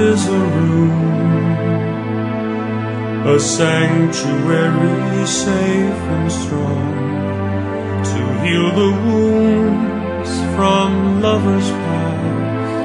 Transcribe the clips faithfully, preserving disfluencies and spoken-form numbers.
is a room, a sanctuary safe and strong, to heal the wounds from lovers past,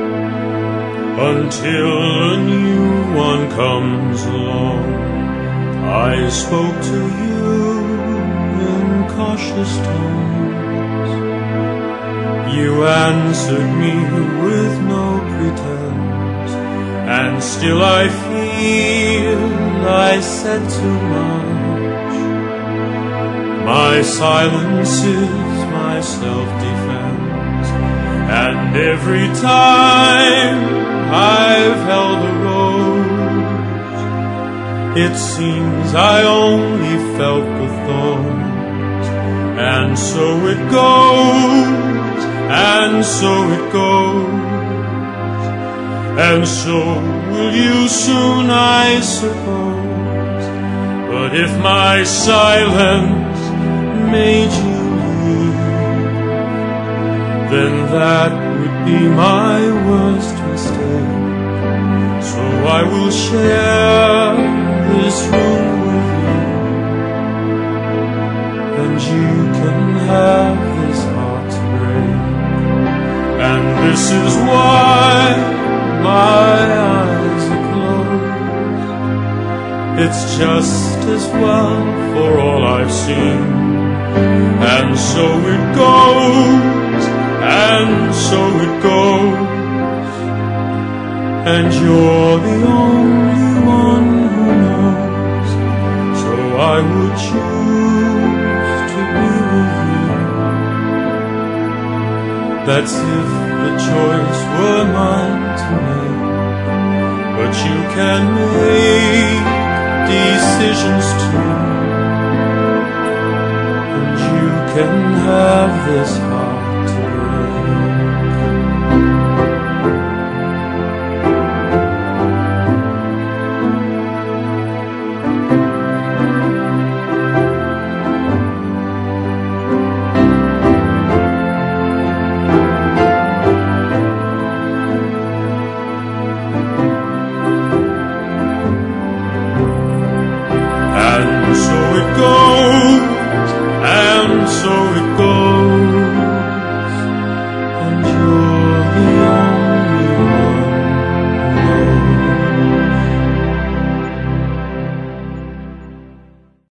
until a new one comes along. I spoke to you in cautious tones. You answered me with no pretense, and still I feel I said too much. My silence is my self-defense, and every time I've held a rose, it seems I only felt the thorns. And so it goes, and so it goes, and so will you soon, I suppose. But if my silence made you leave, then that would be my worst mistake. So I will share this room with you, and you can have this heart to break. And this is why my eyes are closed. It's just as well for all I've seen. And so it goes, and so it goes, and you're the only one who knows. So I would choose to be with you. That's if the choice were mine to make. But you can make decisions too, and you can have this heart